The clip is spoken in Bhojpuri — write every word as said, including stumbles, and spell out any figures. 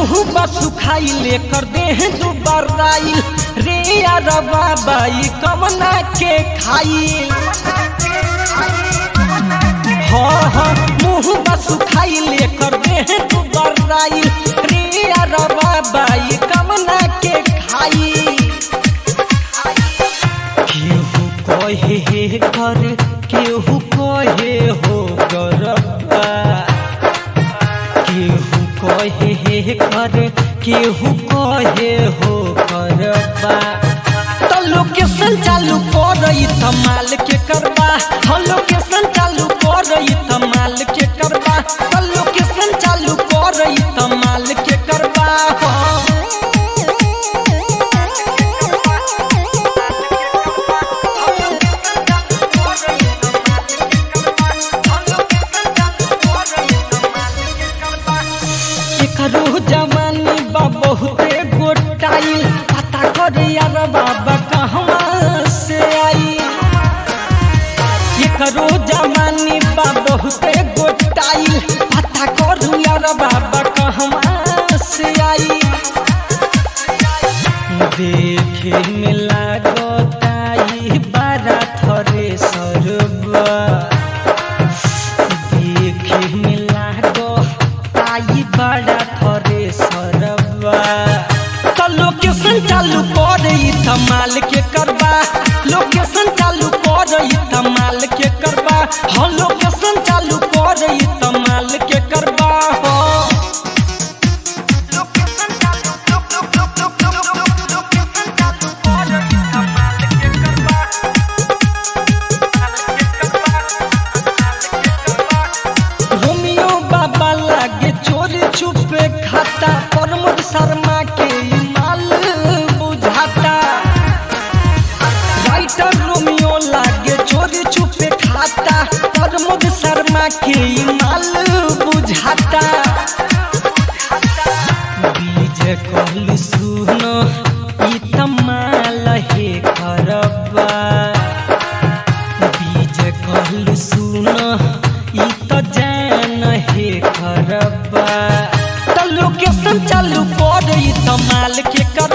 मुँह बसुखाई लेकर देह दुबराई रे अरबा बाई कमना के खाई। हाँ हाँ मुँह बसुखाई लेकर देह दुबराई रे अरबा बाई कमना के खाई। केहू कहे हे घर केहू कहे हो गरबा, केहू कहे हे घर केहू कहे हो गरबा। तो लोकेशन चालू कर त माल के करबा, हाँ लोकेशन चालू कर त माल के करबा, तो लोकेशन चालू कर त माल के करबा। करो जवानी बा बहुते गोटाइल पता कर यार बाबा कहवा से आई। ये करो जवानी बा बहुते गोटाइल पता कर यार बाबा कहवा से आई। देखे में लागताई बारा थरे सरबा, देखे में लागताई बड़ा थरे सरबा। तो लोकेशन चालू कर त माल के करबा, लोकेशन चालू कर त माल के करबा, हाँ लोकेशन चालू कर त माल के करबा। रोमियो बाबा लागे चोरी छुपे खाता प्रमोद शर्मा के माल बुझाता। राइटर रोमियो लागे चोरी छुपे खाता प्रमोद शर्मा के माल बुझाता। बीज कहलू सुनो ई त माल हे करबा, बीज कहलू सुनो ई त जान हे करबा। तो लोकेशन चालू कर त माल के कर